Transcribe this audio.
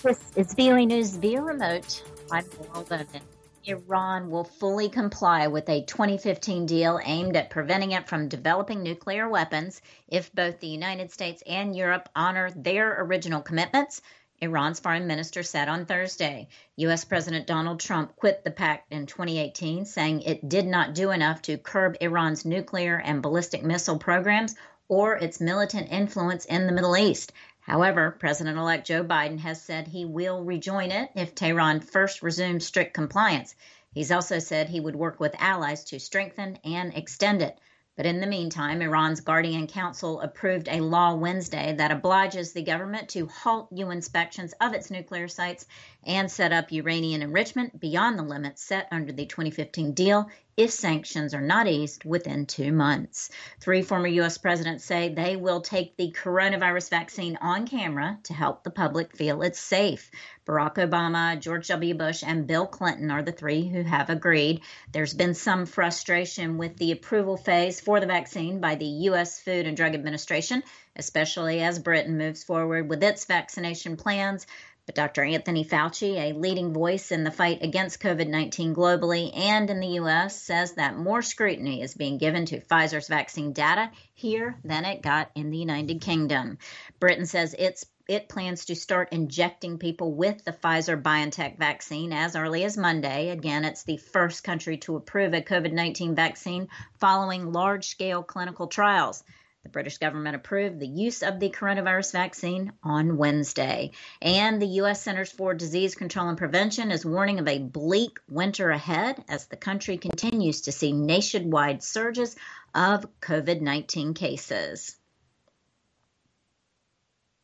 This is VOA News via remote. I'm Laurel Bowman. Iran will fully comply with a 2015 deal aimed at preventing it from developing nuclear weapons if both the United States and Europe honor their original commitments, Iran's foreign minister said on Thursday. U.S. President Donald Trump quit the pact in 2018, saying it did not do enough to curb Iran's nuclear and ballistic missile programs or its militant influence in the Middle East. However, President-elect Joe Biden has said he will rejoin it if Tehran first resumes strict compliance. He's also said he would work with allies to strengthen and extend it. But in the meantime, Iran's Guardian Council approved a law Wednesday that obliges the government to halt new inspections of its nuclear sites and set up uranium enrichment beyond the limits set under the 2015 deal if sanctions are not eased within 2 months. 3 former U.S. presidents say they will take the coronavirus vaccine on camera to help the public feel it's safe. Barack Obama, George W. Bush, and Bill Clinton are the 3 who have agreed. There's been some frustration with the approval phase for the vaccine by the U.S. Food and Drug Administration, especially as Britain moves forward with its vaccination plans. But Dr. Anthony Fauci, a leading voice in the fight against COVID-19 globally and in the U.S., says that more scrutiny is being given to Pfizer's vaccine data here than it got in the United Kingdom. Britain says it plans to start injecting people with the Pfizer-BioNTech vaccine as early as Monday. Again, it's the first country to approve a COVID-19 vaccine following large-scale clinical trials. The British government approved the use of the coronavirus vaccine on Wednesday. And the U.S. Centers for Disease Control and Prevention is warning of a bleak winter ahead as the country continues to see nationwide surges of COVID-19 cases.